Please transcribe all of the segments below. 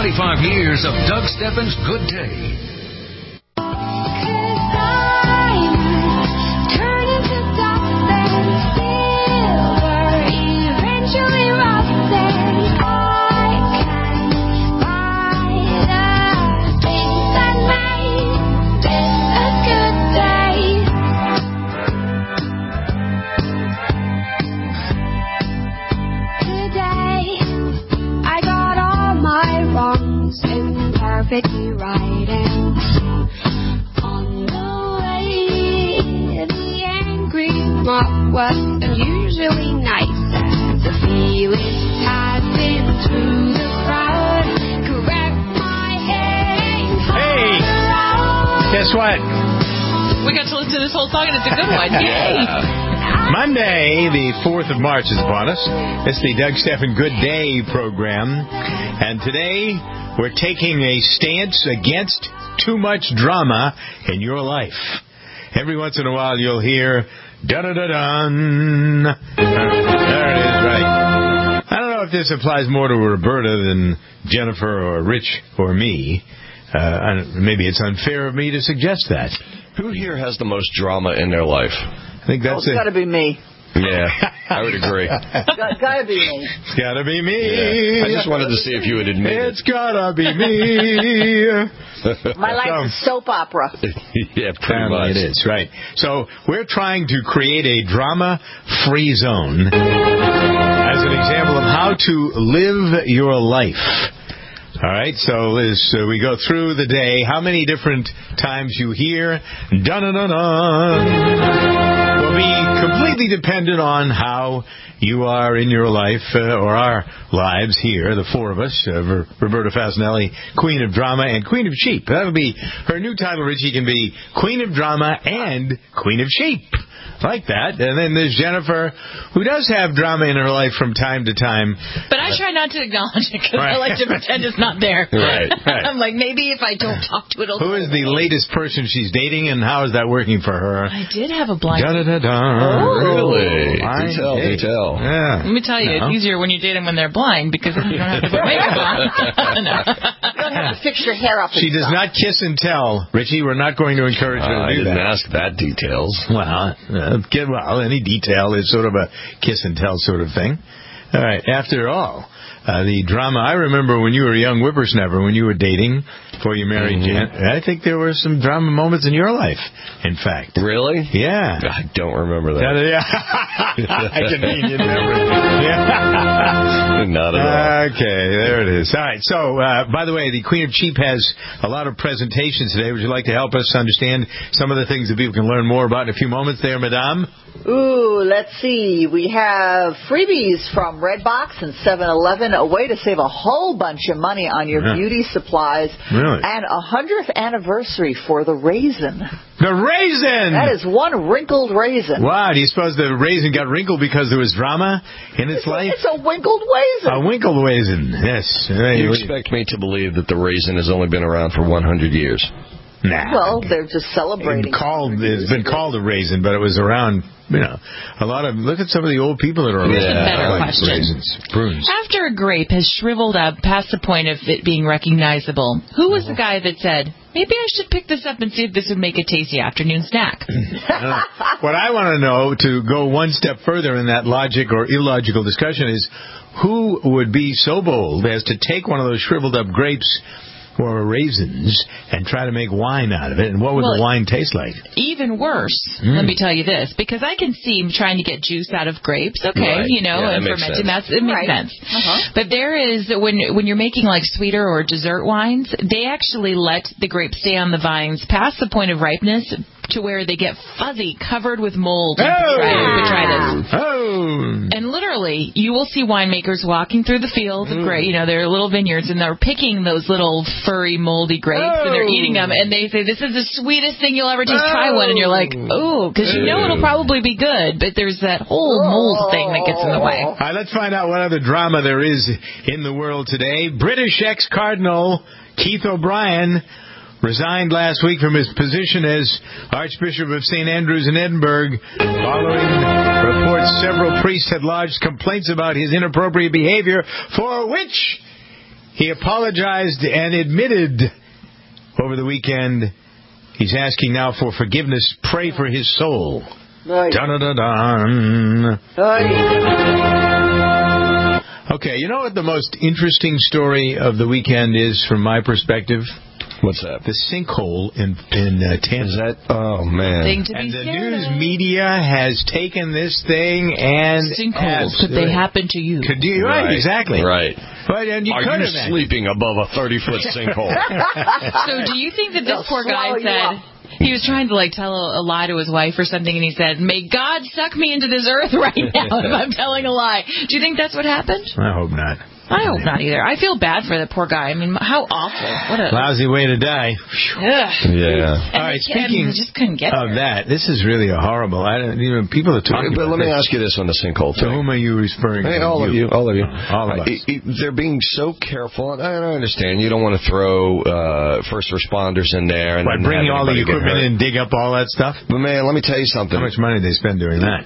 25 years of Doug Stephan's Good Day. Perfectly riding on the way. The angry mob was unusually nice as a feeling had been through the crowd. Correct my head. Hey, guess what? We got to listen to this whole song, and it's a good one. Yay! Monday, the 4th of March is upon us. It's the Doug Stephan Good Day program. And today, we're taking a stance against too much drama in your life. Every once in a while, you'll hear, dun-dun-dun-dun. There it is, right. I don't know if this applies more to Roberta than Jennifer or Rich or me. Maybe it's unfair of me to suggest that. Who here has the most drama in their life? I think that's it's got to be me. Yeah, I would agree. Gotta be me. It's gotta be me. Yeah. I just wanted to see if you would admit it. It's gotta be me. My life is soap opera. Yeah, pretty much. It is, right. So we're trying to create a drama-free zone as an example of how to live your life. All right, so as we go through the day, how many different times you hear dun-dun-dun-dun will be completely dependent on how you are in your life, or our lives here, the four of us, Roberta Fasanelli, Queen of Drama and Queen of Sheep. That would be her new title, Richie, can be Queen of Drama and Queen of Sheep. Like that. And then there's Jennifer, who does have drama in her life from time to time. But I try not to acknowledge it because I like to pretend it's not there. Right. I'm like, maybe if I don't talk to it, Who is the latest person she's dating, and how is that working for her? I did have a blind date. Oh, really? Do tell. Yeah. Let me tell you, it's easier when you date them when they're blind, because then you don't have to put makeup on. No. You don't have to fix your hair up. She does not kiss and tell. Richie, we're not going to encourage her to do that. I didn't ask that details. Well, any detail is sort of a kiss and tell sort of thing. All right. After all, the drama. I remember when you were a young whippersnapper, when you were dating before you married Jen. I think there were some drama moments in your life, in fact. Really? Yeah. I don't remember that. Convenient memory. Yeah. Not at all. Okay, there it is. All right. So, by the way, the Queen of Cheap has a lot of presentations today. Would you like to help us understand some of the things that people can learn more about in a few moments there, Madame? Ooh, let's see. We have freebies from Redbox and 7-Eleven, a way to save a whole bunch of money on your beauty supplies. Really? And a 100th anniversary for the Raisin. The Raisin! That is one wrinkled raisin. Wow, do you suppose the raisin got wrinkled because there was drama in its life? It's a winkled raisin. A winkled raisin, yes. You expect me to believe that the raisin has only been around for 100 years? Nah. Well, they're just celebrating. It's been called a raisin, but it was around, a lot of... Look at some of the old people that are around. Better question. Raisins, prunes. After a grape has shriveled up past the point of it being recognizable, who was the guy that said, maybe I should pick this up and see if this would make a tasty afternoon snack? What I want to know, to go one step further in that logic or illogical discussion, is who would be so bold as to take one of those shriveled up grapes or raisins and try to make wine out of it, and what would the wine taste like? Even worse, let me tell you this, because I can see him trying to get juice out of grapes, and fermenting, it makes sense. But there is, when you're making like sweeter or dessert wines, they actually let the grapes stay on the vines past the point of ripeness to where they get fuzzy, covered with mold and botrytis. And literally, you will see winemakers walking through the fields of grape, their little vineyards, and they're picking those little furry, moldy grapes, and they're eating them, and they say, this is the sweetest thing you'll ever taste. Try one, and you're like, because it'll probably be good, but there's that whole mold thing that gets in the way. All right, let's find out what other drama there is in the world today. British ex-Cardinal Keith O'Brien resigned last week from his position as Archbishop of St. Andrews in Edinburgh following reports several priests had lodged complaints about his inappropriate behavior, for which He apologized and admitted over the weekend he's asking now for forgiveness. Pray for his soul. Dun-dun-dun-dun. Okay, you know what the most interesting story of the weekend is from my perspective? What's that? The sinkhole in Tampa. Is that? Oh, man. And the news media has taken this thing and... Sinkholes. Could they happen to you? Right, exactly. Right. But, and you Are you sleeping above a 30-foot sinkhole? So do you think that this poor guy said... He was trying to, tell a lie to his wife or something, and he said, "May God suck me into this earth right now if I'm telling a lie." Do you think that's what happened? I hope not. I hope not either. I feel bad for the poor guy. I mean, how awful. What a lousy way to die. Yeah. All right, speaking just couldn't get of that, this is really a horrible... people are talking about But let me ask you this on the sinkhole thing. To whom are you referring to? All of you. All of us. They're being so careful, and I understand you don't want to throw first responders in there. And bring all the equipment in and dig up all that stuff? But, man, let me tell you something. How much money do they spend doing that?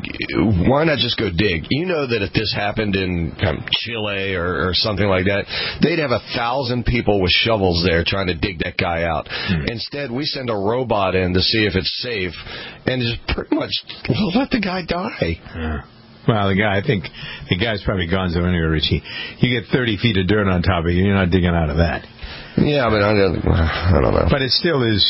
Why not just go dig? You know that if this happened in Chile or something like that, they'd have 1,000 people with shovels there trying to dig that guy out. Instead, we send a robot in to see if it's safe and just pretty much let the guy die. Well, I think the guy's probably gone so anyway, Richie. You get 30 feet of dirt on top of you, you're not digging out of that. Yeah, but I don't know. But it still is,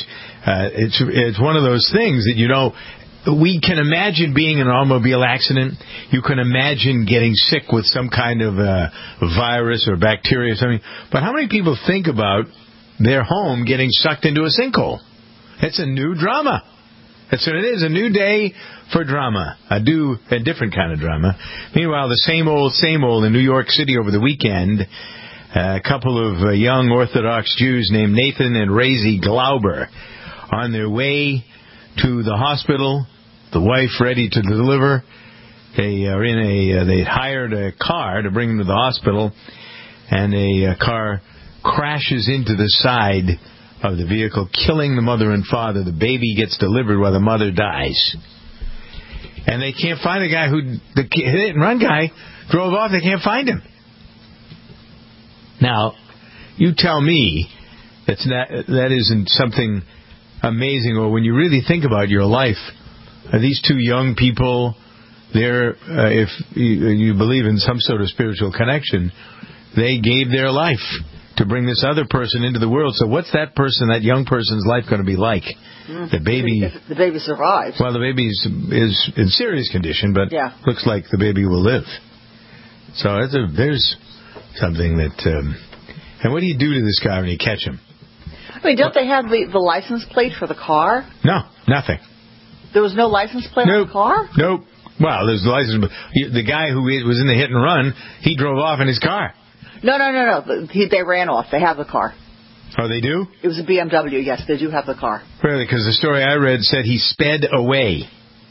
it's one of those things that, we can imagine being in an automobile accident. You can imagine getting sick with some kind of virus or bacteria or something. But how many people think about their home getting sucked into a sinkhole? It's a new drama. That's what it is, a new day for drama, a different kind of drama. Meanwhile, the same old in New York City over the weekend. A couple of young Orthodox Jews named Nathan and Razy Glauber on their way to the hospital, the wife ready to deliver. They hired a car to bring them to the hospital, and a car crashes into the side of the vehicle, killing the mother and father. The baby gets delivered while the mother dies. And they can't find the guy the hit and run guy drove off. They can't find him. Now, you tell me that isn't something amazing, or when you really think about your life, these two young people, if you believe in some sort of spiritual connection, they gave their life to bring this other person into the world. So what's that young person's life going to be like? The baby... If the baby survives. Well, the baby is in serious condition, but looks like the baby will live. So there's something that... and what do you do to this guy when you catch him? I mean, don't they have the license plate for the car? No, nothing. There was no license plate on the car? Nope. Well, there's the license. The guy who was in the hit and run, he drove off in his car. No. They ran off. They have the car. Oh, they do? It was a BMW. Yes, they do have the car. Really? Because the story I read said he sped away.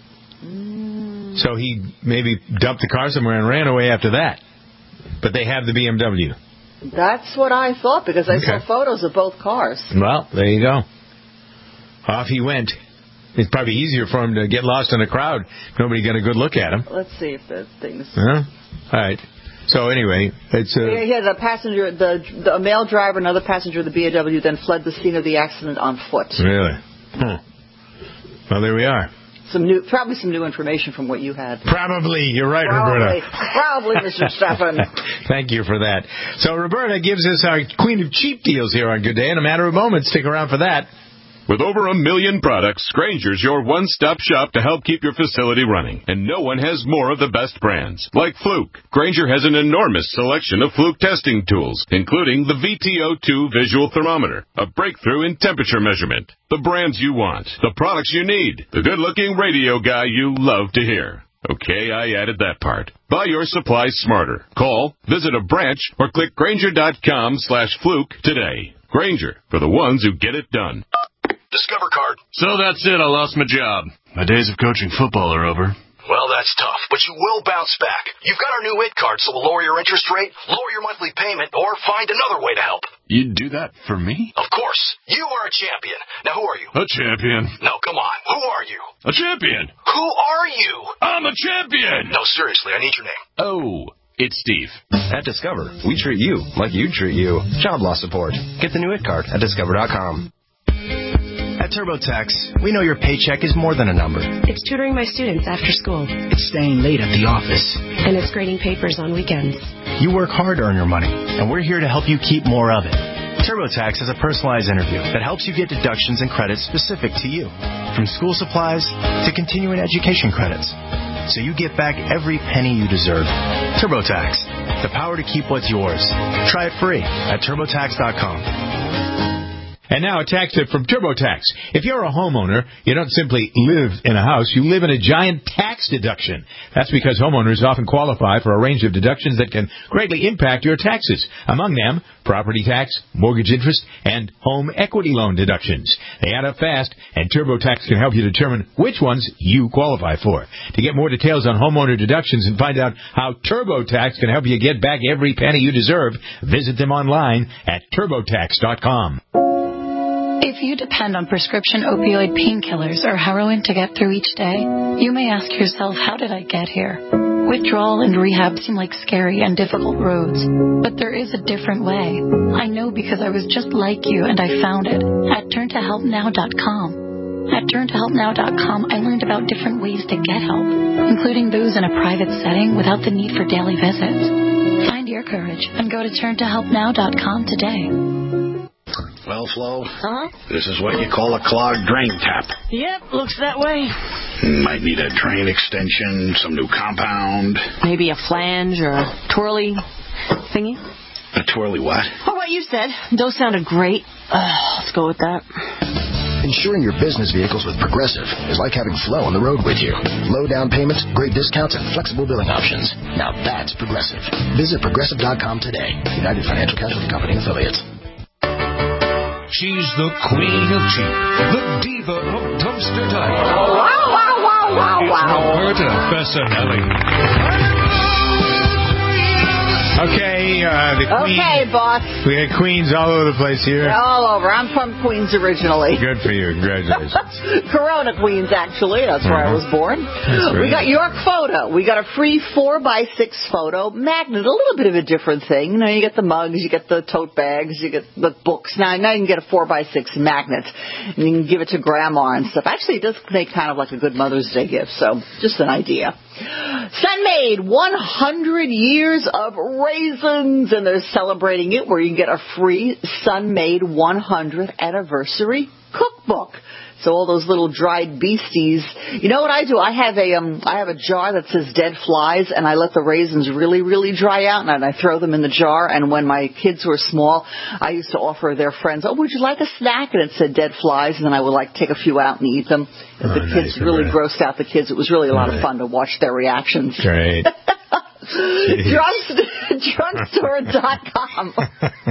So he maybe dumped the car somewhere and ran away after that. But they have the BMW. That's what I thought, because I saw photos of both cars. Well, there you go. Off he went. It's probably easier for him to get lost in a crowd. Nobody got a good look at him. Let's see if the things... All right. So anyway, it's... He had a passenger, a male driver, another passenger of the BMW, then fled the scene of the accident on foot. Really? Well, there we are. Probably some new information from what you had. Probably. You're right, Roberta. Probably, Mr. Stefan. Thank you for that. So Roberta gives us our Queen of Cheap Deals here on Good Day in a matter of moments. Stick around for that. With over 1 million products, Grainger's your one-stop shop to help keep your facility running. And no one has more of the best brands. Like Fluke. Grainger has an enormous selection of Fluke testing tools, including the VTO2 visual thermometer, a breakthrough in temperature measurement. The brands you want, the products you need, the good-looking radio guy you love to hear. Okay, I added that part. Buy your supplies smarter. Call, visit a branch, or click Grainger.com/Fluke today. Grainger, for the ones who get it done. Discover card. So that's it. I lost my job. My days of coaching football are over. Well, that's tough, but you will bounce back. You've got our new IT card, so we'll lower your interest rate, lower your monthly payment, or find another way to help. You'd do that for me? Of course. You are a champion. Now, who are you? A champion. No, come on. Who are you? A champion. Who are you? I'm a champion. No, seriously, I need your name. Oh, it's Steve. At Discover, we treat you like you'd treat you. Job loss support. Get the new IT card at Discover.com. At TurboTax, we know your paycheck is more than a number. It's tutoring my students after school. It's staying late at the office. And it's grading papers on weekends. You work hard to earn your money, and we're here to help you keep more of it. TurboTax is a personalized interview that helps you get deductions and credits specific to you, from school supplies to continuing education credits, so you get back every penny you deserve. TurboTax, the power to keep what's yours. Try it free at TurboTax.com. And now a tax tip from TurboTax. If you're a homeowner, you don't simply live in a house, you live in a giant tax deduction. That's because homeowners often qualify for a range of deductions that can greatly impact your taxes. Among them, property tax, mortgage interest, and home equity loan deductions. They add up fast, and TurboTax can help you determine which ones you qualify for. To get more details on homeowner deductions and find out how TurboTax can help you get back every penny you deserve, visit them online at TurboTax.com. If you depend on prescription opioid painkillers or heroin to get through each day, you may ask yourself, how did I get here? Withdrawal and rehab seem like scary and difficult roads, but there is a different way. I know because I was just like you and I found it at turntohelpnow.com. At turntohelpnow.com, I learned about different ways to get help, including those in a private setting without the need for daily visits. Find your courage and go to turntohelpnow.com today. Well, Flo, This is what you call a clogged drain tap. Yep, looks that way. Might need a drain extension, some new compound. Maybe a flange or a twirly thingy. A twirly what? Oh, what you said. Those sounded great. Let's go with that. Insuring your business vehicles with Progressive is like having Flo on the road with you. Low down payments, great discounts, and flexible billing options. Now that's Progressive. Visit Progressive.com today. United Financial Casualty Company and Affiliates. She's the queen of cheap, the diva of dumpster diving. Wow. Roberta Bessanelli. Okay, the Queen. Okay, boss. We had queens all over the place here. All over. I'm from Queens originally. Good for you. Congratulations. Corona, Queens, actually. That's where I was born. We got York Photo. We got a free 4x6 photo magnet. A little bit of a different thing. You know, you get the mugs, you get the tote bags, you get the books. Now you can get a 4x6 magnet. And you can give it to grandma and stuff. Actually, it does make kind of like a good Mother's Day gift. So, just an idea. Sun-Maid, 100 years of raisins, and they're celebrating it where you can get a free Sun-Maid 100th anniversary cookbook. So all those little dried beasties. You know what I do? I have a jar that says dead flies, and I let the raisins really, really dry out, and I throw them in the jar. And when my kids were small, I used to offer their friends, "Oh, would you like a snack?" And it said dead flies, and then I would take a few out and eat them. The kids really grossed out the kids. It was really a lot of fun to watch their reactions. Great. Drugstore.com.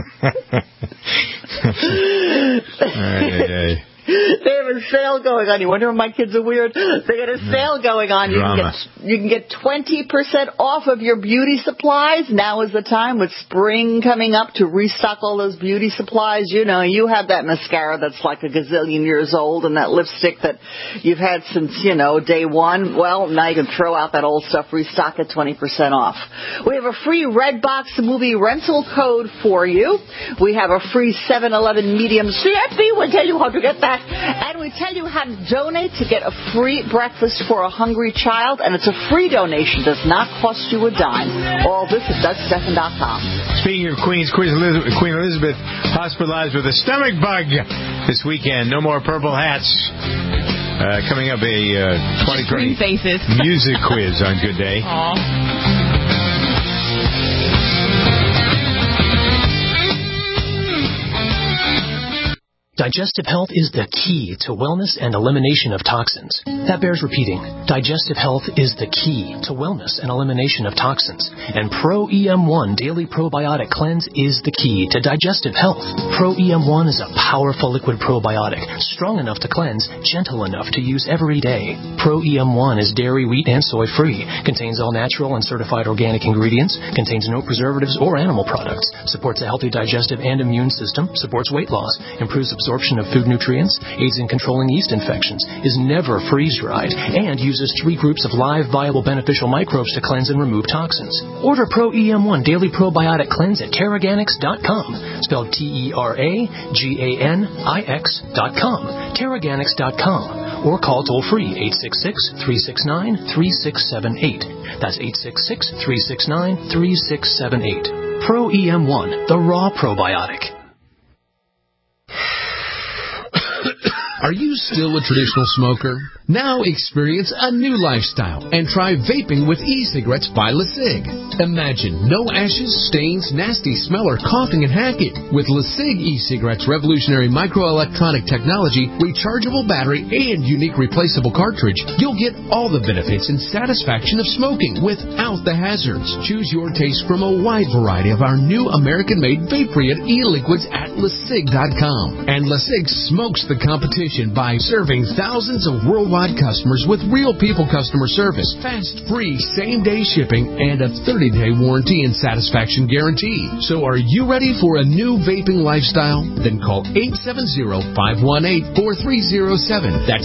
They have a sale going on. You wonder if my kids are weird? They got a sale going on. You can get 20% off of your beauty supplies. Now is the time with spring coming up to restock all those beauty supplies. You know, you have that mascara that's like a gazillion years old and that lipstick that you've had since, day one. Well, now you can throw out that old stuff, restock it 20% off. We have a free Redbox movie rental code for you. We have a free 7-Eleven medium CFB. We'll tell you how to get that. And we tell you how to donate to get a free breakfast for a hungry child, and it's a free donation. Does not cost you a dime. All this at DougStephan.com. Speaking of Queens, Queen Elizabeth hospitalized with a stomach bug this weekend. No more purple hats. Coming up, a 2020 music quiz on Good Day. Aww. Digestive health is the key to wellness and elimination of toxins. That bears repeating. Digestive health is the key to wellness and elimination of toxins. And Pro-EM1 Daily Probiotic Cleanse is the key to digestive health. Pro-EM1 is a powerful liquid probiotic, strong enough to cleanse, gentle enough to use every day. Pro-EM1 is dairy, wheat, and soy-free, contains all natural and certified organic ingredients, contains no preservatives or animal products, supports a healthy digestive and immune system, supports weight loss, improves absorption absorption of food nutrients, aids in controlling yeast infections, is never freeze-dried, and uses 3 groups of live, viable, beneficial microbes to cleanse and remove toxins. Order Pro EM1 Daily Probiotic Cleanse at Terraganix.com, spelled TerraGanix.com, Terraganix.com, or call toll-free 866-369-3678. That's 866-369-3678. Pro EM1, the raw probiotic. Are you still a traditional smoker? Now experience a new lifestyle and try vaping with e-cigarettes by LeSig. Imagine no ashes, stains, nasty smell, or coughing and hacking. With LeSig e-cigarettes' revolutionary microelectronic technology, rechargeable battery, and unique replaceable cartridge, you'll get all the benefits and satisfaction of smoking without the hazards. Choose your taste from a wide variety of our new American-made vape-free e-liquids at LeSig.com. And LeSig smokes the competition by serving thousands of worldwide customers with real people customer service, fast, free, same-day shipping, and a 30-day warranty and satisfaction guarantee. So are you ready for a new vaping lifestyle? Then call 870-518-4307. That's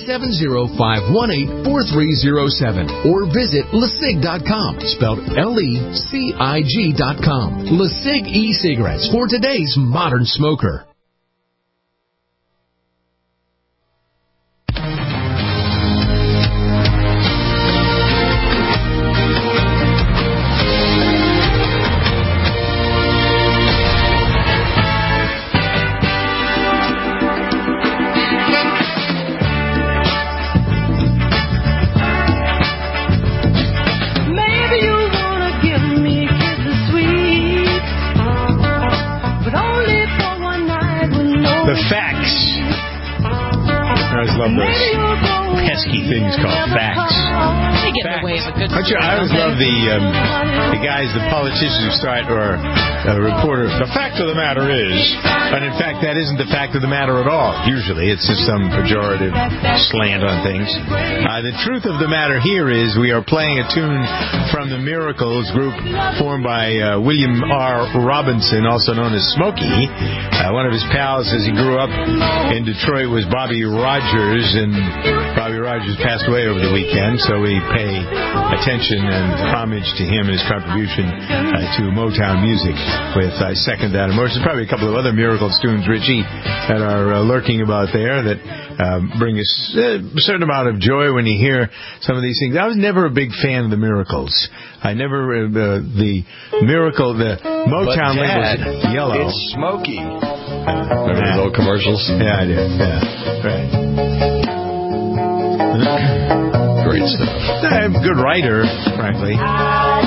870-518-4307. Or visit LeSig.com, spelled LECIG.com. LeSig e-cigarettes for today's modern smoker. Pesky things called facts. They get in the way of a good story. I always love the guys, the politicians who start, or a reporter. The fact of the matter is, and in fact, that isn't the fact of the matter at all. Usually, it's just some pejorative slant on things. The truth of the matter here is, we are playing a tune from the Miracles group formed by William R. Robinson, also known as Smokey. One of his pals, as he grew up in Detroit, was Bobby Rogers, and Bobby Rogers passed away over the weekend, so we pay attention and homage to him and his contribution to Motown music with I Second That Emotion. Probably a couple of other Miracles tunes, Richie, that are lurking about there that bring us a certain amount of joy when you hear some of these things. I was never a big fan of the Miracles. I never, the Motown label was yellow. It's Smokey. Remember those old commercials? Yeah, I do. Yeah, right. Great stuff. Good writer, frankly. I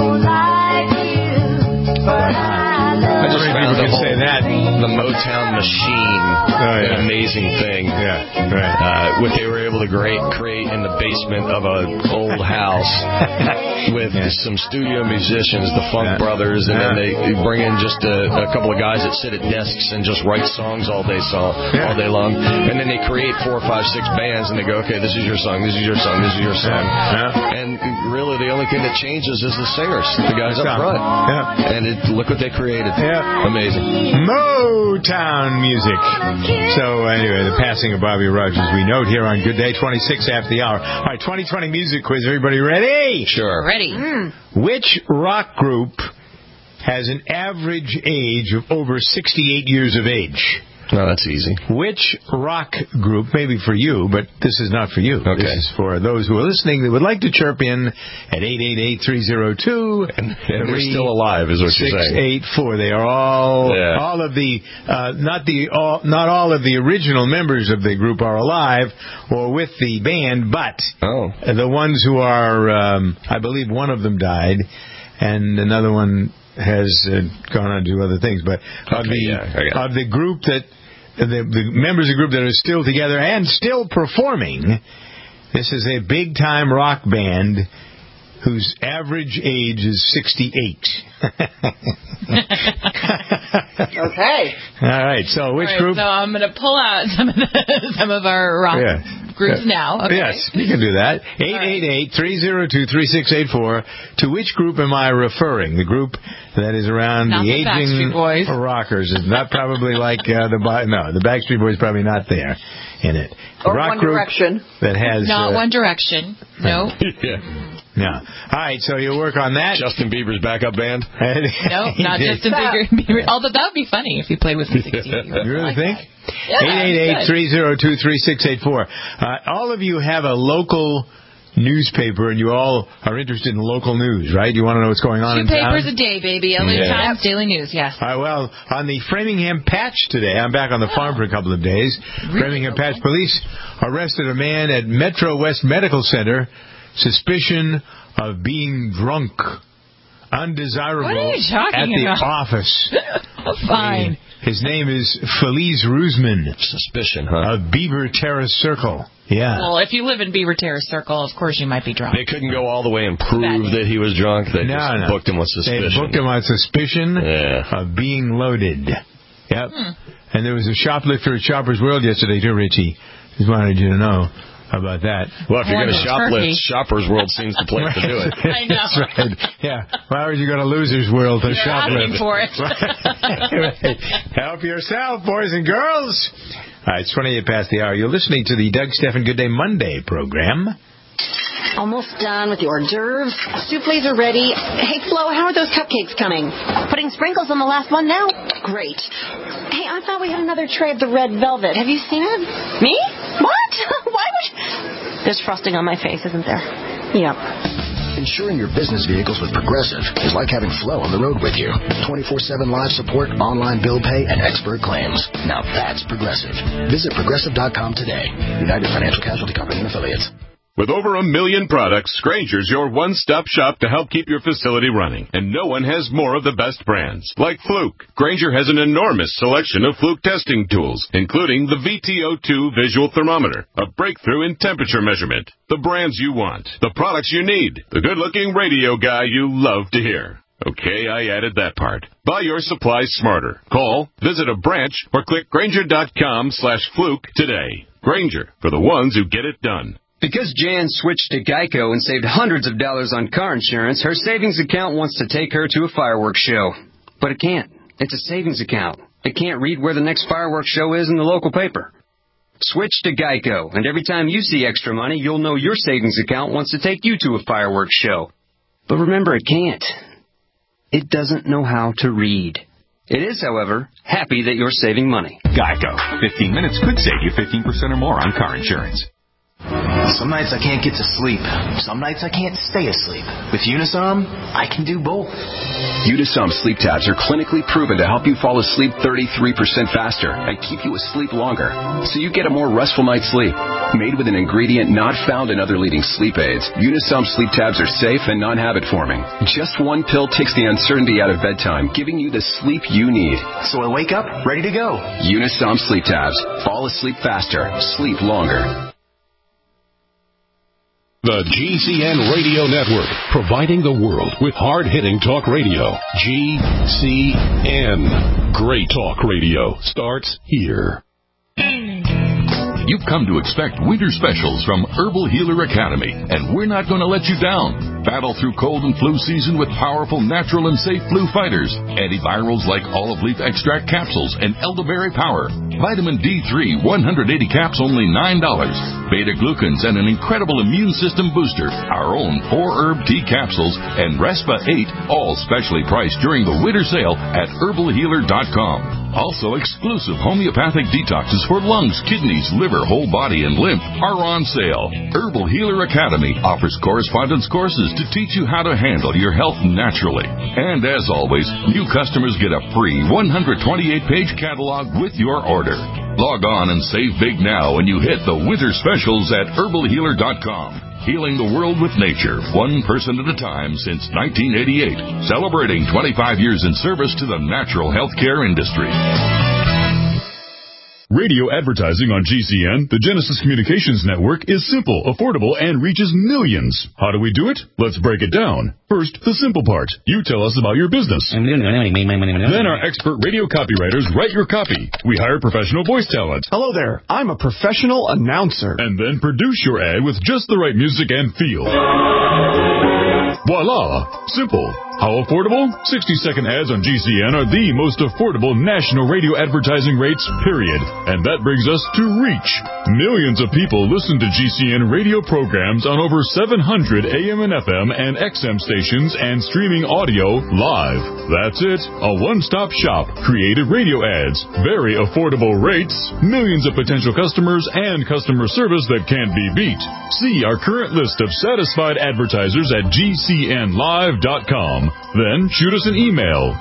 just found the Motown machine an amazing thing. Yeah, right. What they were able to create in the basement of an old house with some studio musicians, the Funk Brothers, and then they bring in just a couple of guys that sit at desks and just write songs all day long, and then they create 4, 5, 6 bands, and they go, okay, this is your song, this is your song, this is your song, and really the only thing that changes is the singers, the guys up front, and look what they created. Amazing. Motown music. So anyway, the passing of Bobby Rogers we note here on Good Day, 26 after the hour. All right, 2020 music quiz. Everybody ready? Sure. Ready. Which rock group has an average age of over 68 years of age? No, that's easy. Which rock group, maybe for you, but this is not for you. Okay. This is for those who are listening that would like to chirp in at 888-302. And they're still alive, is what you're saying. 684. They are all of the, not all of the original members of the group are alive or with the band, but the ones who are, I believe one of them died, and another one has gone on to do other things. But of the group that, the members of the group that are still together and still performing, this is a big-time rock band whose average age is 68. Okay. All right. So which group? So I'm going to pull out some of our rock groups now. Okay. Yes, you can do that. 888-302-3684. To which group am I referring? The group that is around not the aging Backstreet Boys. Rockers. It's not probably like the Backstreet Boys probably not there in it. Or Rock One group Direction. That has not One Direction. No. No. All right, so you'll work on that. Justin Bieber's backup band? No, not Justin Bieber. Although that would be funny if he played with the 60s. You really think? Yeah, 888-302-3684. All of you have a local newspaper, and you all are interested in local news, right? You want to know what's going on in town? 2 papers a day, baby. LA Times, Daily News, yes. All right, well, on the Framingham Patch today, I'm back on the farm for a couple of days. Really? Framingham Patch police arrested a man at Metro West Medical Center, suspicion of being drunk, undesirable what are you talking at the about? office. Fine. His name is Felice Rusman. Suspicion, huh? Of Beaver Terrace Circle. Yeah. Well, if you live in Beaver Terrace Circle, of course you might be drunk. They couldn't go all the way and prove that he was drunk. They just booked him with suspicion. They booked him on suspicion of being loaded. Yep. And there was a shoplifter at Shoppers World yesterday, too, Richie. Just wanted you to know about that. Well, if you're going to shoplift, Shoppers World seems the place to do it. I know. That's right. Yeah. Why would you go to Losers World to shoplift? For it. Right. Help yourself, boys and girls. All right, it's 28 past the hour. You're listening to the Doug Stephan Good Day Monday program. Almost done with the hors d'oeuvres. Souffles are ready. Hey, Flo, how are those cupcakes coming? Putting sprinkles on the last one now? Great. Hey, I thought we had another tray of the red velvet. Have you seen it? Me? What? Why would you... There's frosting on my face, isn't there? Yep. Insuring your business vehicles with Progressive is like having Flo on the road with you. 24/7 live support, online bill pay, and expert claims. Now that's Progressive. Visit Progressive.com today. United Financial Casualty Company and Affiliates. With over 1 million products, Grainger's your one-stop shop to help keep your facility running. And no one has more of the best brands. Like Fluke, Grainger has an enormous selection of Fluke testing tools, including the VTO2 visual thermometer, a breakthrough in temperature measurement. The brands you want, the products you need, the good-looking radio guy you love to hear. Okay, I added that part. Buy your supplies smarter. Call, visit a branch, or click Grainger.com/Fluke today. Grainger, for the ones who get it done. Because Jan switched to Geico and saved hundreds of dollars on car insurance, her savings account wants to take her to a fireworks show. But it can't. It's a savings account. It can't read where the next fireworks show is in the local paper. Switch to Geico, and every time you see extra money, you'll know your savings account wants to take you to a fireworks show. But remember, it can't. It doesn't know how to read. It is, however, happy that you're saving money. Geico. 15 minutes could save you 15% or more on car insurance. Some nights I can't get to sleep. Some nights I can't stay asleep. With Unisom, I can do both. Unisom sleep tabs are clinically proven to help you fall asleep 33% faster and keep you asleep longer, so you get a more restful night's sleep. Made with an ingredient not found in other leading sleep aids, Unisom sleep tabs are safe and non-habit forming. Just one pill takes the uncertainty out of bedtime, giving you the sleep you need. So I wake up ready to go. Unisom sleep tabs. Fall asleep faster. Sleep longer. The GCN Radio Network, providing the world with hard-hitting talk radio. GCN. Great talk radio starts here. You've come to expect winter specials from Herbal Healer Academy, and we're not going to let you down. Battle through cold and flu season with powerful, natural, and safe flu fighters. Antivirals like olive leaf extract capsules and elderberry power. Vitamin D3, 180 caps, only $9. Beta-glucans and an incredible immune system booster. Our own 4-herb tea capsules and Respa 8, all specially priced during the winter sale at herbalhealer.com. Also, exclusive homeopathic detoxes for lungs, kidneys, liver, whole body, and lymph are on sale. Herbal Healer Academy offers correspondence courses to teach you how to handle your health naturally. And as always, new customers get a free 128-page catalog with your order. Log on and save big now when you hit the winter specials at herbalhealer.com. Healing the world with nature, one person at a time since 1988. Celebrating 25 years in service to the natural healthcare industry. Radio advertising on GCN, the Genesis Communications Network, is simple, affordable, and reaches millions. How do we do it? Let's break it down. First, the simple part. You tell us about your business. Then our expert radio copywriters write your copy. We hire professional voice talent. Hello there. I'm a professional announcer. And then produce your ad with just the right music and feel. Voila! Simple. How affordable? 60-second ads on GCN are the most affordable national radio advertising rates, period. And that brings us to reach. Millions of people listen to GCN radio programs on over 700 AM and FM and XM stations and streaming audio live. That's it. A one-stop shop. Creative radio ads. Very affordable rates. Millions of potential customers and customer service that can't be beat. See our current list of satisfied advertisers at GCNlive.com. Then shoot us an email,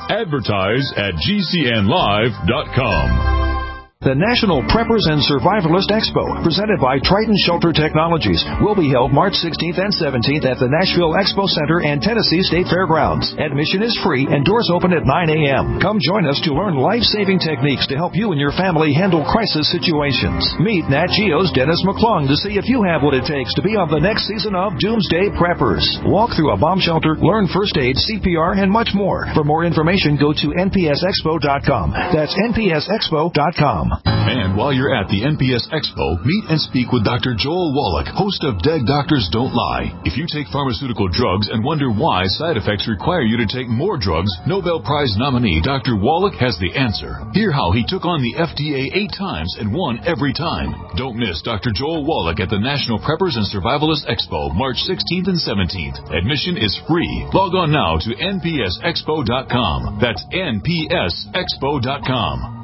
advertise@gcnlive.com. The National Preppers and Survivalist Expo, presented by Triton Shelter Technologies, will be held March 16th and 17th at the Nashville Expo Center and Tennessee State Fairgrounds. Admission is free and doors open at 9 a.m. Come join us to learn life-saving techniques to help you and your family handle crisis situations. Meet Nat Geo's Dennis McClung to see if you have what it takes to be on the next season of Doomsday Preppers. Walk through a bomb shelter, learn first aid, CPR, and much more. For more information, go to npsexpo.com. That's npsexpo.com. And while you're at the NPS Expo, meet and speak with Dr. Joel Wallach, host of Dead Doctors Don't Lie. If you take pharmaceutical drugs and wonder why side effects require you to take more drugs, Nobel Prize nominee Dr. Wallach has the answer. Hear how he took on the FDA 8 times and won every time. Don't miss Dr. Joel Wallach at the National Preppers and Survivalist Expo, March 16th and 17th. Admission is free. Log on now to npsexpo.com. That's npsexpo.com.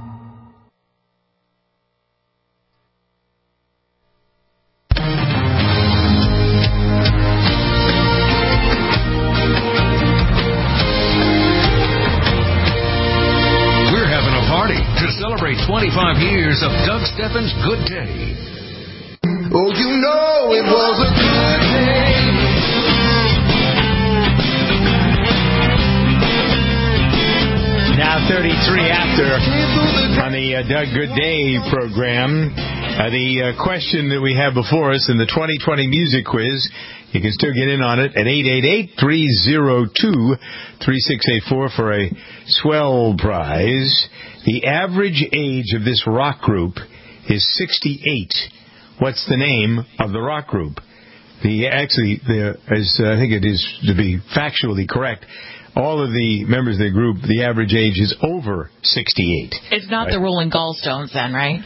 To celebrate 25 years of Doug Steffens' Good Day. Oh, you know it was a good day. Now 33 after on the Doug Good Day program. The question that we have before us in the 2020 music quiz, you can still get in on it at 888-302-3684 for a swell prize. The average age of this rock group is 68. What's the name of the rock group? I think it is, to be factually correct, all of the members of the group, the average age is over 68. It's not the Rolling Gallstones then, right?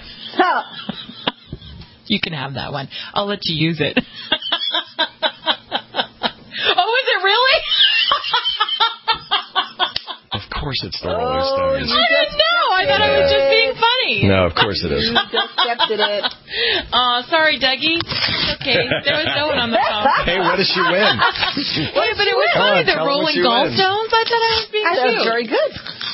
You can have that one. I'll let you use it. Oh, is it really? Of course it's the Rolling Stones. I didn't know. I thought I was just being funny. No, of course it is. You just accepted it. Sorry, Dougie. It's okay. There was no one on the phone. Hey, what does she win? Wait, but it was funny. The Rolling Gallstones? I thought I was being cute. That was very good.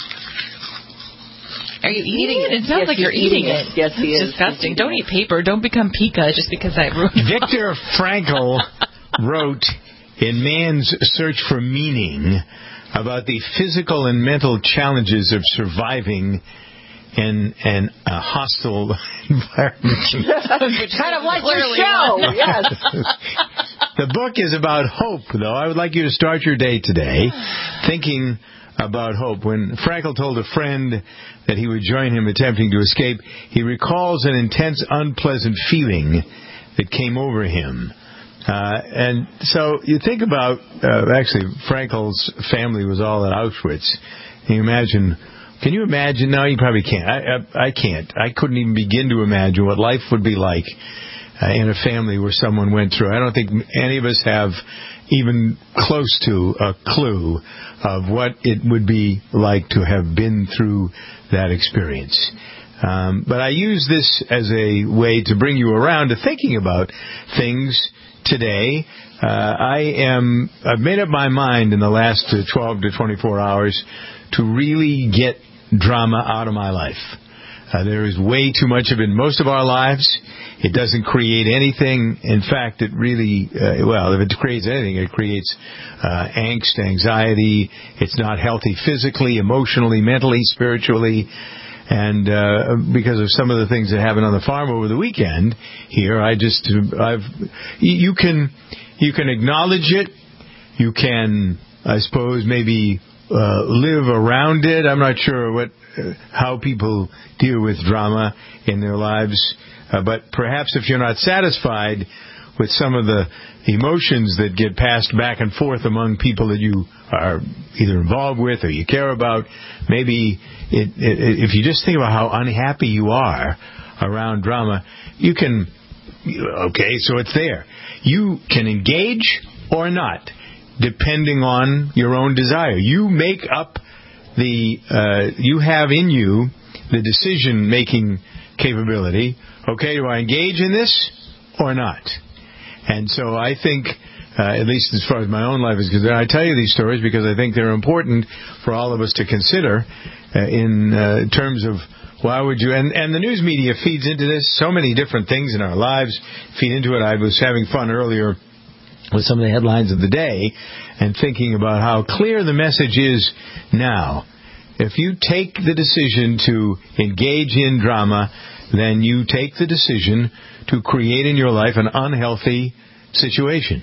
Are you eating it? It sounds like you're eating it. Yes, he is. Disgusting. Don't eat paper. Don't become Pika just because I ruined it. Viktor Frankl wrote in Man's Search for Meaning about the physical and mental challenges of surviving in a hostile environment. Kind of like your show, yes. The book is about hope, though. I would like you to start your day today thinking about hope. When Frankl told a friend that he would join him attempting to escape, he recalls an intense, unpleasant feeling that came over him. And so you think about, actually, Frankel's family was all at Auschwitz. Can you imagine? No, you probably can't. I can't. I couldn't even begin to imagine what life would be like in a family where someone went through. I don't think any of us have even close to a clue of what it would be like to have been through that experience. But I use this as a way to bring you around to thinking about things today. I've made up my mind in the last 12 to 24 hours to really get drama out of my life. There is way too much of it in most of our lives. It doesn't create anything. In fact, it really, if it creates anything, it creates angst, anxiety. It's not healthy physically, emotionally, mentally, spiritually. And because of some of the things that happened on the farm over the weekend here, you can acknowledge it. You can, I suppose, maybe live around it. I'm not sure how people deal with drama in their lives, but perhaps if you're not satisfied with some of the emotions that get passed back and forth among people that you are either involved with or you care about, maybe if you just think about how unhappy you are around drama, so it's there. You can engage or not, depending on your own desire. You make up you have in you the decision-making capability. Okay, do I engage in this or not? And so I think, at least as far as my own life is concerned, I tell you these stories because I think they're important for all of us to consider in terms of why would you... And the news media feeds into this. So many different things in our lives feed into it. I was having fun earlier with some of the headlines of the day and thinking about how clear the message is now. If you take the decision to engage in drama, then you take the decision to create in your life an unhealthy situation.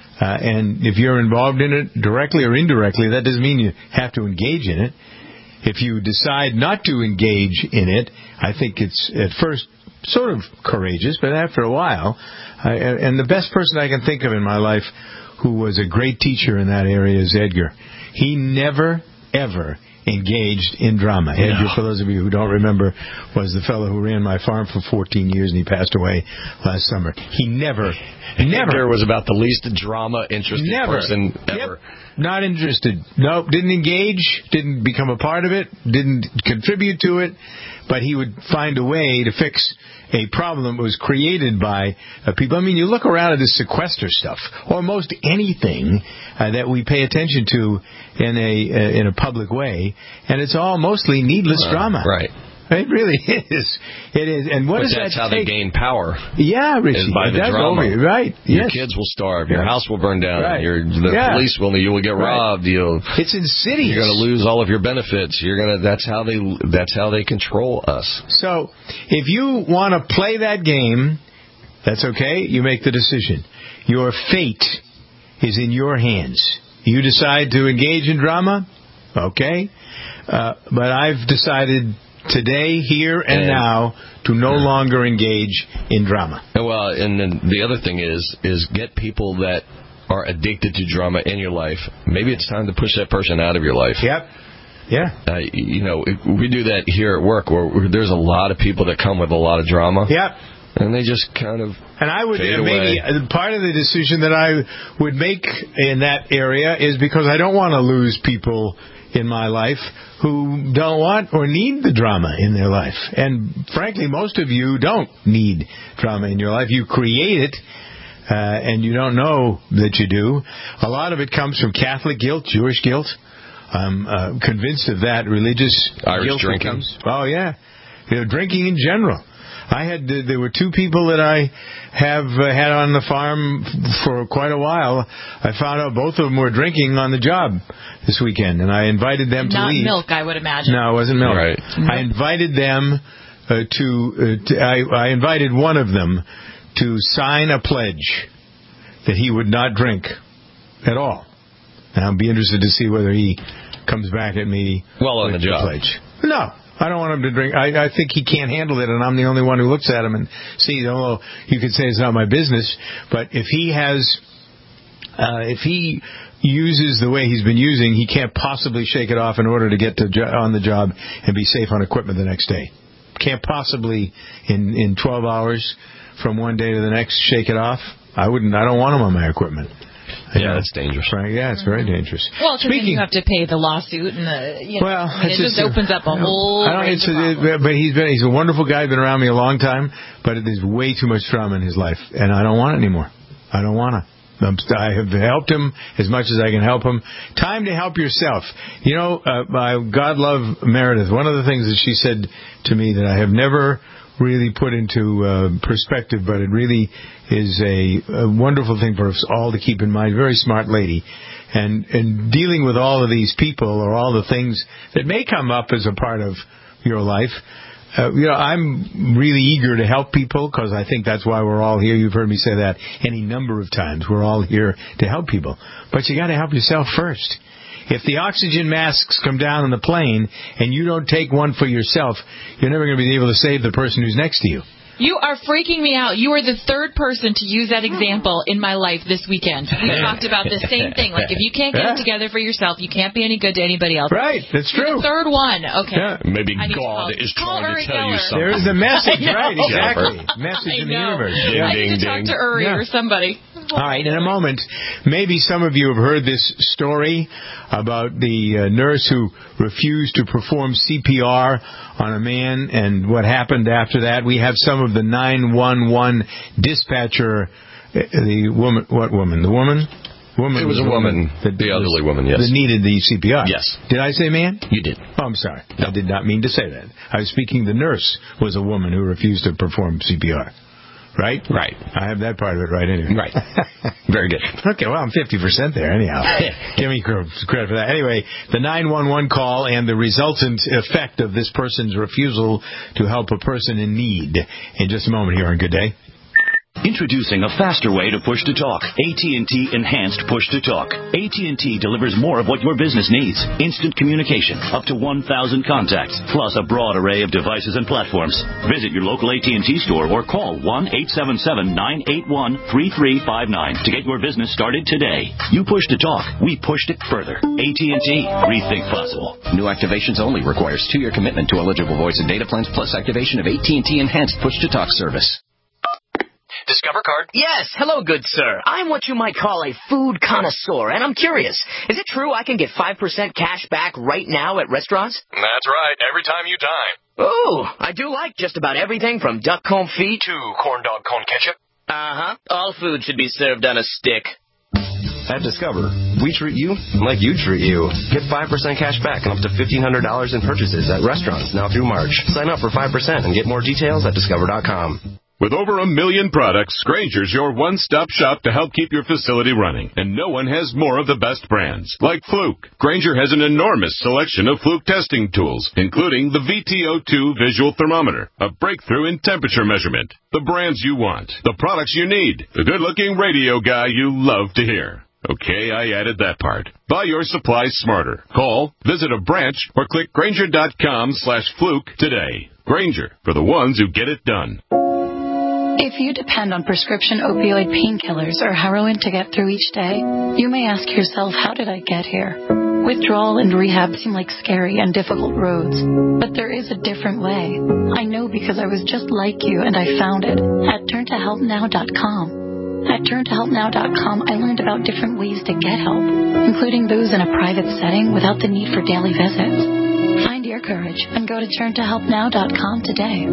And if you're involved in it directly or indirectly, that doesn't mean you have to engage in it. If you decide not to engage in it, I think it's at first sort of courageous, but after a while, and the best person I can think of in my life who was a great teacher in that area is Edgar. He never, ever engaged in drama. No. Edgar, for those of you who don't remember, was the fellow who ran my farm for 14 years, and he passed away last summer. He never. Edgar was about the least drama-interested person ever. Yep. Not interested. Nope, didn't engage, didn't become a part of it, didn't contribute to it, but he would find a way to fix a problem that was created by people. I mean, you look around at this sequester stuff, or most anything that we pay attention to in a public way, and it's all mostly needless drama. Right. It really is. It is. And what does that take? That's how they gain power. Yeah, Richie. Is by the drama. Right. Your kids will starve. Your house will burn down. Right. The police will. You will get robbed. It's insidious. You're going to lose all of your benefits. That's how they control us. So, if you want to play that game, that's okay. You make the decision. Your fate is in your hands. You decide to engage in drama, okay? But I've decided today, here and now, to no longer engage in drama. Well, and then the other thing is get people that are addicted to drama in your life. Maybe it's time to push that person out of your life. Yep. Yeah. We do that here at work, where there's a lot of people that come with a lot of drama. Yep. And they just kind of And I would fade maybe away. Part of the decision that I would make in that area is because I don't want to lose people in my life who don't want or need the drama in their life. And frankly, most of you don't need drama in your life. You create it, and you don't know that you do. A lot of it comes from Catholic guilt, Jewish guilt. I'm convinced of that. Religious Irish guilt drinking. Comes. Oh, yeah. Drinking in general. There were two people that I have had on the farm for quite a while. I found out both of them were drinking on the job this weekend, and I invited them to leave. Not milk, I would imagine. No, it wasn't milk. Right. I invited them I invited one of them to sign a pledge that he would not drink at all. And I'll be interested to see whether he comes back at me on the job. Pledge. No. I don't want him to drink. I think he can't handle it, and I'm the only one who looks at him and sees, you could say it's not my business, but if he uses the way he's been using, he can't possibly shake it off in order to get on the job and be safe on equipment the next day. Can't possibly, in 12 hours from one day to the next, shake it off. I don't want him on my equipment. Yeah, that's dangerous. Right? Yeah, it's very dangerous. Well, because then you have to pay the lawsuit, and it just opens up a whole range of problems. But he's a wonderful guy, been around me a long time, but there's way too much drama in his life, and I don't want it anymore. I don't want to. I have helped him as much as I can help him. Time to help yourself. God love Meredith. One of the things that she said to me that I have never really put into perspective, but it really is a wonderful thing for us all to keep in mind. Very smart lady. And dealing with all of these people or all the things that may come up as a part of your life. I'm really eager to help people because I think that's why we're all here. You've heard me say that any number of times. We're all here to help people. But you got to help yourself first. If the oxygen masks come down on the plane and you don't take one for yourself, you're never going to be able to save the person who's next to you. You are freaking me out. You are the third person to use that example in my life this weekend. We talked about the same thing. Like, if you can't get it together for yourself, you can't be any good to anybody else. Right, that's true. You're the third one. Okay. Yeah. Maybe God is trying to tell you something. There is a message, right, exactly. Message in the universe. I need to talk to Uri or somebody. All right, in a moment, maybe some of you have heard this story about the nurse who refused to perform CPR on a man and what happened after that. We have some of the 911 dispatcher, the woman, what woman? The woman? It was a woman, the elderly woman, yes. That needed the CPR. Yes. Did I say man? You did. Oh, I'm sorry. No. I did not mean to say that. I was speaking, the nurse was a woman who refused to perform CPR. Right? Right. I have that part of it right anyway. Right. Very good. Okay, well, I'm 50% there anyhow. Give me credit for that. Anyway, the 911 call and the resultant effect of this person's refusal to help a person in need. In just a moment here on Good Day. Introducing a faster way to push-to-talk. AT&T Enhanced Push-to-Talk. AT&T delivers more of what your business needs. Instant communication, up to 1,000 contacts, plus a broad array of devices and platforms. Visit your local AT&T store or call 1-877-981-3359 to get your business started today. You push-to-talk. We pushed it further. AT&T. Rethink possible. New activations only requires 2-year commitment to eligible voice and data plans plus activation of AT&T Enhanced Push-to-Talk service. Discover card? Yes. Hello, good sir. I'm what you might call a food connoisseur, and I'm curious. Is it true I can get 5% cash back right now at restaurants? That's right. Every time you dine. Ooh, I do like just about everything from duck confit to corn dog cone ketchup. Uh-huh. All food should be served on a stick. At Discover, we treat you like you treat you. Get 5% cash back and up to $1,500 in purchases at restaurants now through March. Sign up for 5% and get more details at Discover.com. With over 1 million products, Grainger's your one-stop shop to help keep your facility running. And no one has more of the best brands. Like Fluke. Grainger has an enormous selection of Fluke testing tools, including the VTO2 visual thermometer, a breakthrough in temperature measurement. The brands you want. The products you need. The good-looking radio guy you love to hear. Okay, I added that part. Buy your supplies smarter. Call, visit a branch, or click Grainger.com/Fluke today. Grainger, for the ones who get it done. If you depend on prescription opioid painkillers or heroin to get through each day, you may ask yourself, how did I get here? Withdrawal and rehab seem like scary and difficult roads, but there is a different way. I know because I was just like you and I found it at turntohelpnow.com. At turntohelpnow.com, I learned about different ways to get help, including those in a private setting without the need for daily visits. Find your courage and go to turntohelpnow.com today.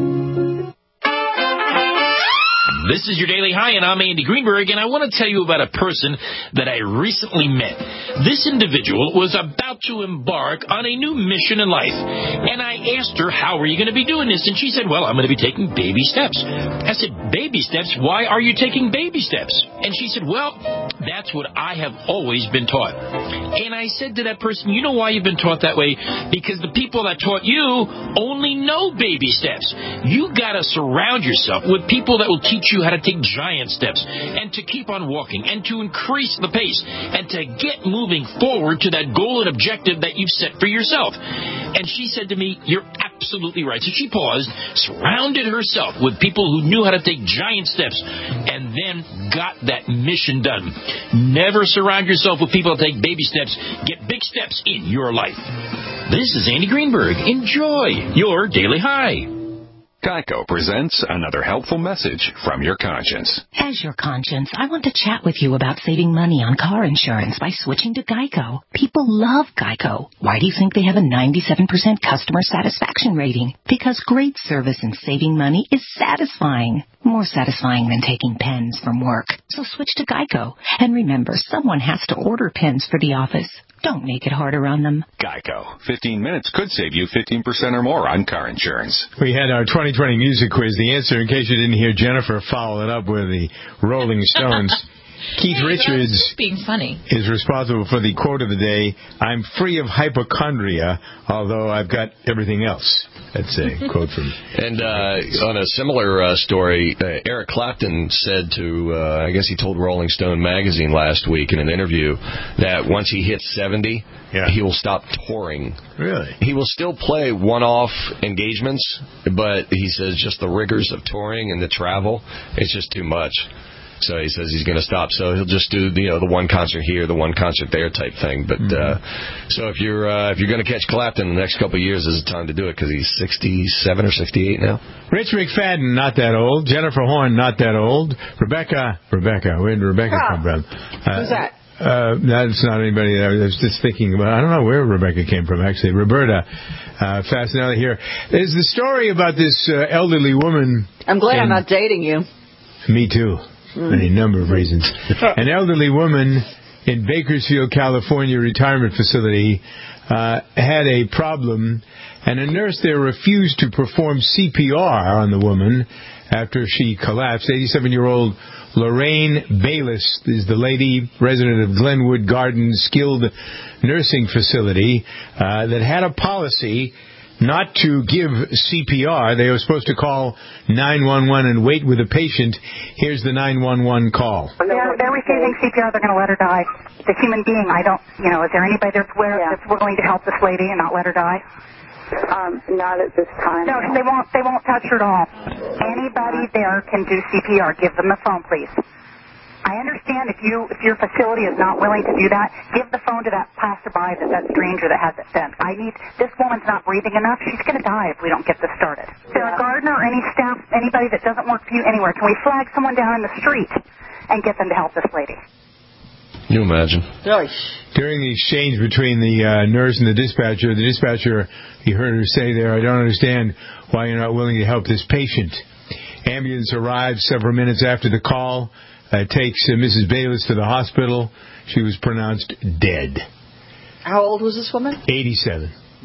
This is your Daily High, and I'm Andy Greenberg, and I want to tell you about a person that I recently met. This individual was about to embark on a new mission in life, and I asked her, how are you going to be doing this? And she said, well, I'm going to be taking baby steps. I said, baby steps? Why are you taking baby steps? And she said, well, that's what I have always been taught. And I said to that person, you know why you've been taught that way? Because the people that taught you only know baby steps. You got to surround yourself with people that will teach you how to take giant steps and to keep on walking and to increase the pace and to get moving forward to that goal and objective that you've set for yourself. And she said to me, you're absolutely right. So she paused, surrounded herself with people who knew how to take giant steps, and then got that mission done. Never surround yourself with people that take baby steps. Get big steps in your life. This is Andy Greenberg. Enjoy your Daily High. Geico presents another helpful message from your conscience. As your conscience, I want to chat with you about saving money on car insurance by switching to Geico. People love Geico. Why do you think they have a 97% customer satisfaction rating? Because great service and saving money is satisfying. More satisfying than taking pens from work. So switch to Geico. And remember, someone has to order pens for the office. Don't make it harder on them. Geico. 15 minutes could save you 15% or more on car insurance. We had our 2020 music quiz. The answer, in case you didn't hear Jennifer follow it up with the Rolling Stones. Keith Richards being funny is responsible for the quote of the day, I'm free of hypochondria, although I've got everything else. That's a quote from... And on a similar story, Eric Clapton said to, I guess he told Rolling Stone magazine last week in an interview that once he hits 70, he will stop touring. Really? He will still play one-off engagements, but he says just the rigors of touring and the travel, it's just too much. So he says he's going to stop. So he'll just do the one concert here, the one concert there type thing. But so if you're going to catch Clapton in the next couple of years, is the time to do it because he's 67 or 68 now. Rich McFadden, not that old. Jennifer Horn, not that old. Rebecca, where did Rebecca come from? Who's that? That's not anybody. I was just thinking about. I don't know where Rebecca came from. Actually, Roberta Fascinelli here. There's the story about this elderly woman. I'm glad I'm not dating you. Me too. A number of reasons. An elderly woman in Bakersfield, California retirement facility had a problem, and a nurse there refused to perform CPR on the woman after she collapsed. 87-year-old Lorraine Bayless is the lady, resident of Glenwood Gardens Skilled Nursing Facility, that had a policy not to give CPR. They were supposed to call 911 and wait with the patient. Here's the 911 call. They're refusing CPR. They're going to let her die. The human being, is there anybody that's willing to help this lady and not let her die? Not at this time. No, they won't touch her at all. Anybody there can do CPR. Give them the phone, please. I understand if your facility is not willing to do that, give the phone to that passerby, that stranger that has it sent. This woman's not breathing enough. She's going to die if we don't get this started. Is there a gardener or any staff, anybody that doesn't work for you anywhere? Can we flag someone down in the street and get them to help this lady? Can you imagine? During the exchange between the nurse and the dispatcher, he heard her say there, "I don't understand why you're not willing to help this patient." Ambulance arrived several minutes after the call. Takes Mrs. Bayless to the hospital. She was pronounced dead. How old was this woman? 87.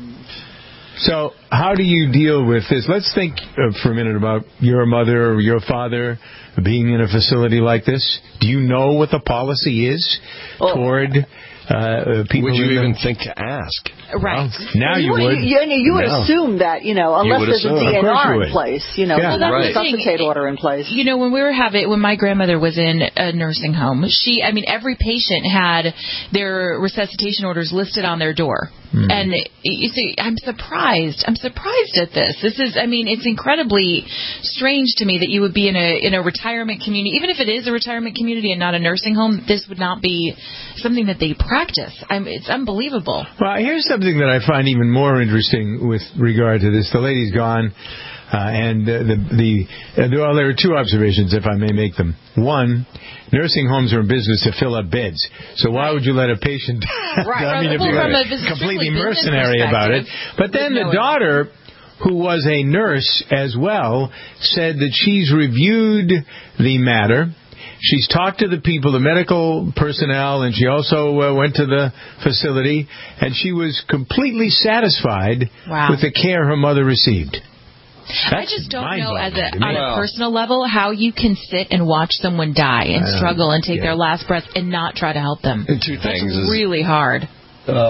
So how do you deal with this? Let's think for a minute about your mother or your father being in a facility like this. Do you know what the policy is toward people? Would you even think to ask? Right. Well, now you would. You would assume that, unless there's a DNR in place, there's a resuscitate order in place. When my grandmother was in a nursing home, every patient had their resuscitation orders listed on their door. And you see, I'm surprised at this. This is, it's incredibly strange to me that you would be in a retirement community, even if it is a retirement community and not a nursing home, this would not be something that they practice. It's unbelievable. Well, here's something that I find even more interesting with regard to this. The lady's gone, and there are two observations, if I may make them. One, nursing homes are in business to fill up beds. So why would you let a patient if you're completely mercenary about it? But then the daughter, who was a nurse as well, said that she's reviewed the matter. She's talked to the people, the medical personnel, and she also went to the facility, and she was completely satisfied with the care her mother received. I just don't know on a personal level how you can sit and watch someone die and struggle and take their last breath and not try to help them. And two things. That's really hard. Go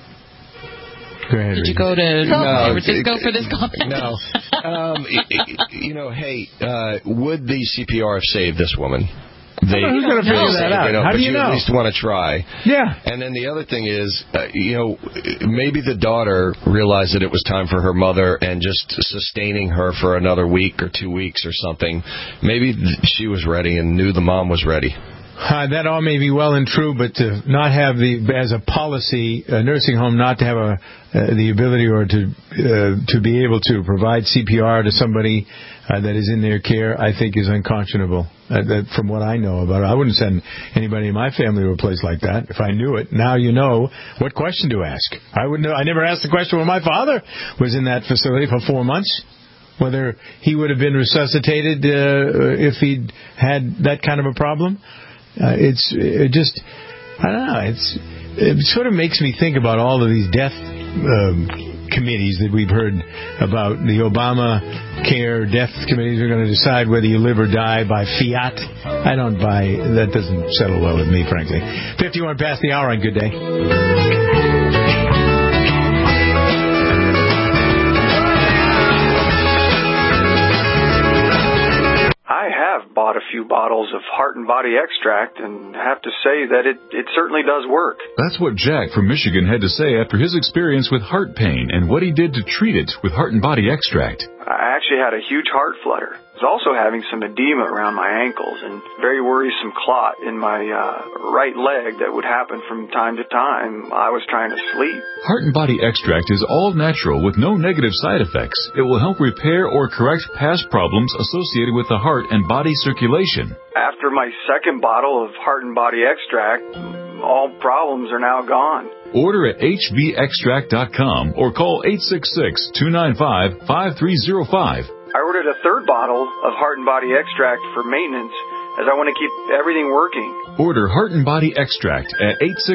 ahead, Did you go to San Francisco for this comment? No. Would the CPR have saved this woman? Who's going to figure that out? How do you know? At least want to try. Yeah. And then the other thing is, maybe the daughter realized that it was time for her mother and just sustaining her for another week or 2 weeks or something. Maybe she was ready and knew the mom was ready. That all may be well and true, but to not have as a policy, a nursing home not to have the ability or to be able to provide CPR to somebody that is in their care, I think is unconscionable. From what I know about it, I wouldn't send anybody in my family to a place like that if I knew it. Now you know what question to ask. I wouldn't know. I never asked the question when my father was in that facility for 4 months, whether he would have been resuscitated if he'd had that kind of a problem. It sort of makes me think about all of these death committees that we've heard about. The Obama care death committees are going to decide whether you live or die by fiat. I don't buy that. Doesn't settle well with me, frankly. 51 past the hour on Good Day. bought a few bottles of Heart and Body Extract and have to say that it certainly does work. That's what Jack from Michigan had to say after his experience with heart pain and what he did to treat it with Heart and Body Extract. I actually had a huge heart flutter. I was also having some edema around my ankles and very worrisome clot in my right leg that would happen from time to time. I was trying to sleep. Heart and Body Extract is all natural with no negative side effects. It will help repair or correct past problems associated with the heart and body circulation. After my second bottle of Heart and Body Extract, all problems are now gone. Order at hbextract.com or call 866-295-5305. I ordered a third bottle of Heart and Body Extract for maintenance as I want to keep everything working. Order Heart and Body Extract at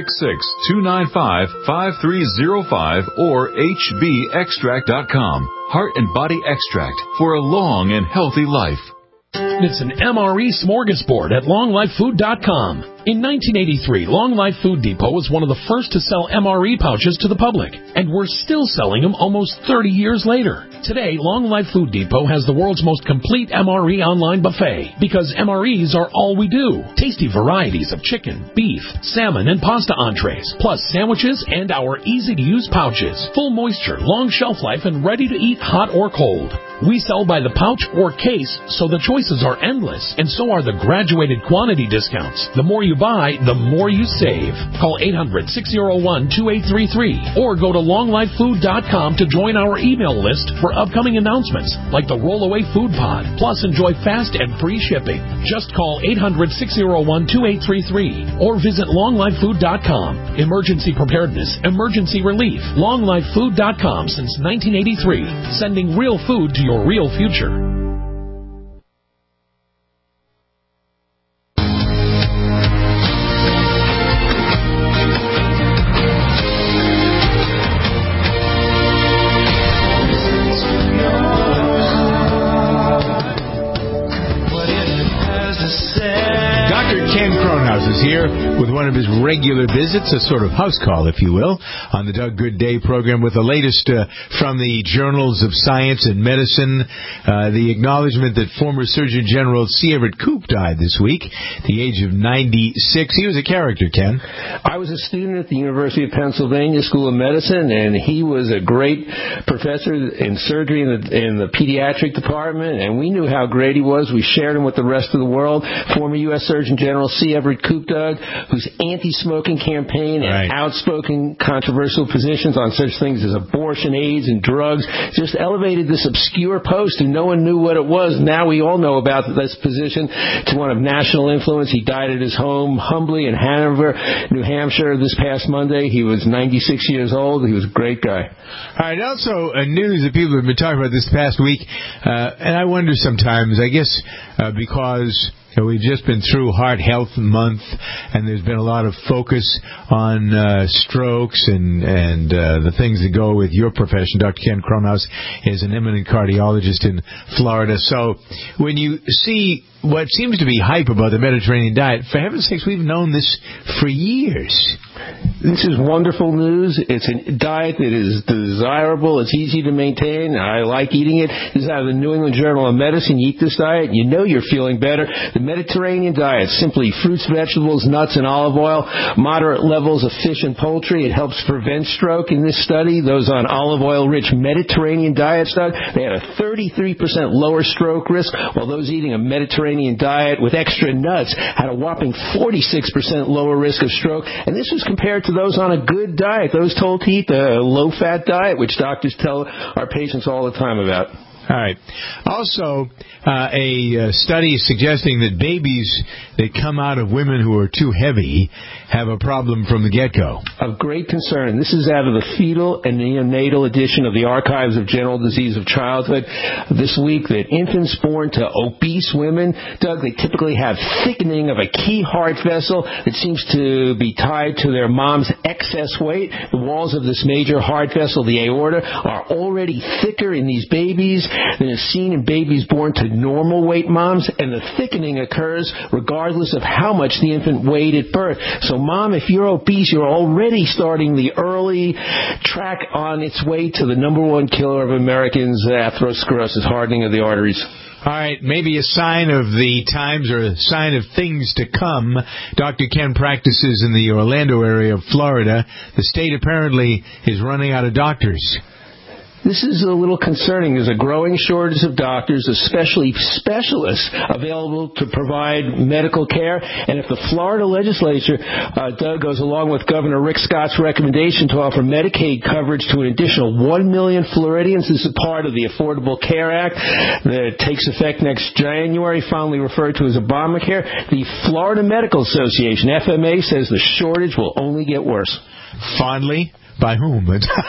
866-295-5305 or hbextract.com. Heart and Body Extract for a long and healthy life. It's an MRE smorgasbord at longlifefood.com. In 1983, Long Life Food Depot was one of the first to sell MRE pouches to the public, and we're still selling them almost 30 years later. Today, Long Life Food Depot has the world's most complete MRE online buffet, because MREs are all we do. Tasty varieties of chicken, beef, salmon, and pasta entrees, plus sandwiches and our easy-to-use pouches. Full moisture, long shelf life, and ready to eat hot or cold. We sell by the pouch or case, so the choices are endless, and so are the graduated quantity discounts. The more you buy, the more you save. Call 800-601-2833 or go to longlifefood.com to join our email list for upcoming announcements like the Rollaway Food Pod. Plus, enjoy fast and free shipping. Just call 800-601-2833 or visit longlifefood.com. Emergency preparedness, emergency relief. Longlifefood.com since 1983. Sending real food to your real future. Here with one of his regular visits, a sort of house call, if you will, on the Doug Good Day program with the latest from the journals of science and medicine. The acknowledgement that former Surgeon General C. Everett Koop died this week at the age of 96. He was a character, Ken. I was a student at the University of Pennsylvania School of Medicine, and he was a great professor in surgery in the pediatric department, and we knew how great he was. We shared him with the rest of the world. Former U.S. Surgeon General C. Everett Koop, Doug, whose anti-smoking campaign and outspoken controversial positions on such things as abortion, AIDS, and drugs just elevated this obscure post, and no one knew what it was. Now we all know about this position to one of national influence. He died at his home humbly in Hanover, New Hampshire this past Monday. He was 96 years old. He was a great guy. All right, also news that people have been talking about this past week, and I wonder sometimes, I guess because we've just been through Heart Health Month, and there's been a lot of focus on strokes and the things that go with your profession. Dr. Ken Kronhaus is an eminent cardiologist in Florida. So when you see what seems to be hype about the Mediterranean diet, for heaven's sakes, we've known this for years. This is wonderful news. It's a diet that is desirable. It's easy to maintain. I like eating it. This is out of the New England Journal of Medicine. You eat this diet, you know you're feeling better. The Mediterranean diet, simply fruits, vegetables, nuts, and olive oil, moderate levels of fish and poultry. It helps prevent stroke. In this study, those on olive oil-rich Mediterranean diets, they had a 33% lower stroke risk, while those eating a Mediterranean diet with extra nuts had a whopping 46% lower risk of stroke. And this was compared to those on a good diet, those told to eat the low-fat diet, which doctors tell our patients all the time about. All right. Also, a study suggesting that babies that come out of women who are too heavy have a problem from the get-go. Of great concern. This is out of the fetal and neonatal edition of the Archives of General Disease of Childhood this week, that infants born to obese women, Doug, they typically have thickening of a key heart vessel that seems to be tied to their mom's excess weight. The walls of this major heart vessel, the aorta, are already thicker in these babies than is seen in babies born to normal weight moms, and the thickening occurs regardless of how much the infant weighed at birth. So, Mom, if you're obese, you're already starting the early track on its way to the number one killer of Americans, atherosclerosis, hardening of the arteries. All right, maybe a sign of the times or a sign of things to come. Dr. Ken practices in the Orlando area of Florida. The state apparently is running out of doctors. This is a little concerning. There's a growing shortage of doctors, especially specialists, available to provide medical care. And if the Florida legislature, Doug, goes along with Governor Rick Scott's recommendation to offer Medicaid coverage to an additional 1 million Floridians, this is part of the Affordable Care Act that takes effect next January, fondly referred to as Obamacare. The Florida Medical Association, FMA, says the shortage will only get worse. Fondly? By whom?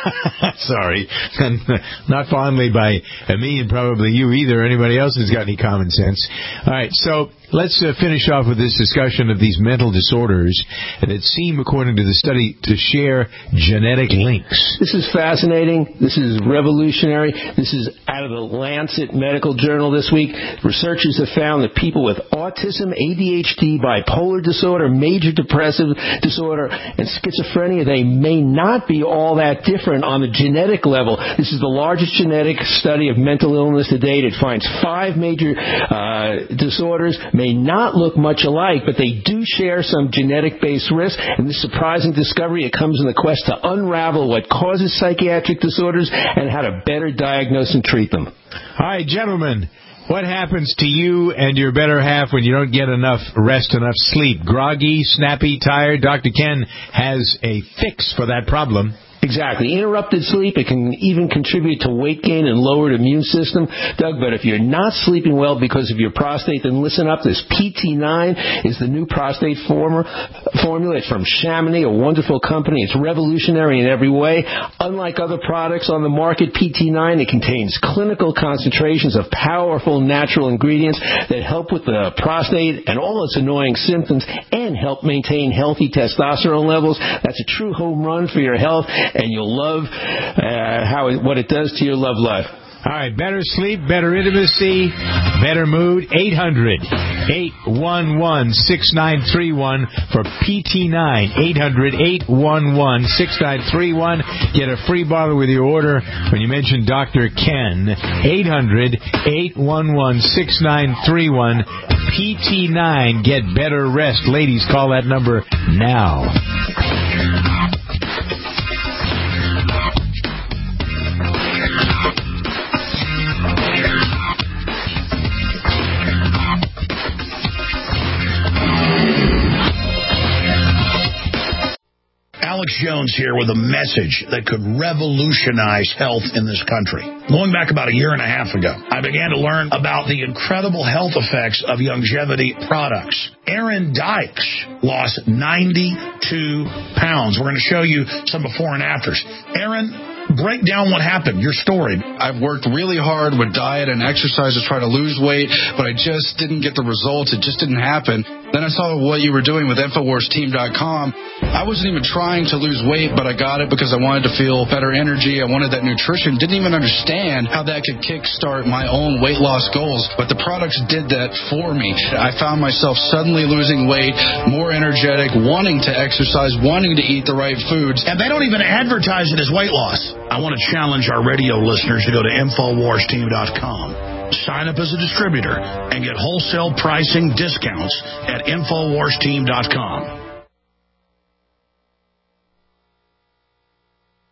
Sorry. Not fondly by me and probably you either, anybody else who's got any common sense. All right, so let's finish off with this discussion of these mental disorders that seem, according to the study, to share genetic links. This is fascinating. This is revolutionary. This is out of the Lancet Medical Journal this week. Researchers have found that people with autism, ADHD, bipolar disorder, major depressive disorder, and schizophrenia, they may not be all that different on the genetic level. This is the largest genetic study of mental illness to date. It finds 5 major disorders, may not look much alike, but they do share some genetic-based risks. And this surprising discovery, it comes in the quest to unravel what causes psychiatric disorders and how to better diagnose and treat them. All right, gentlemen. What happens to you and your better half when you don't get enough rest, enough sleep? Groggy, snappy, tired? Dr. Ken has a fix for that problem. Exactly. Interrupted sleep, it can even contribute to weight gain and lowered immune system. Doug, but if you're not sleeping well because of your prostate, then listen up. This PT9 is the new prostate formula. It's from Chamonix, a wonderful company. It's revolutionary in every way. Unlike other products on the market, PT9, it contains clinical concentrations of powerful natural ingredients that help with the prostate and all its annoying symptoms and help maintain healthy testosterone levels. That's a true home run for your health, and you'll love what it does to your love life. All right, better sleep, better intimacy, better mood. 800-811-6931 for PT9. 800-811-6931. Get a free bottle with your order when you mention Dr. Ken. 800-811-6931. PT9. Get better rest. Ladies, call that number now. Alex Jones here with a message that could revolutionize health in this country. Going back about a year and a half ago, I began to learn about the incredible health effects of longevity products. Aaron Dykes lost 92 pounds. We're going to show you some before and afters. Aaron, break down what happened, your story. I've worked really hard with diet and exercise to try to lose weight, but I just didn't get the results. It just didn't happen. Then I saw what you were doing with InfoWarsTeam.com. I wasn't even trying to lose weight, but I got it because I wanted to feel better energy. I wanted that nutrition. Didn't even understand how that could kickstart my own weight loss goals, but the products did that for me. I found myself suddenly losing weight, more energetic, wanting to exercise, wanting to eat the right foods. And they don't even advertise it as weight loss. I want to challenge our radio listeners to go to InfoWarsTeam.com. Sign up as a distributor and get wholesale pricing discounts at InfoWarsTeam.com.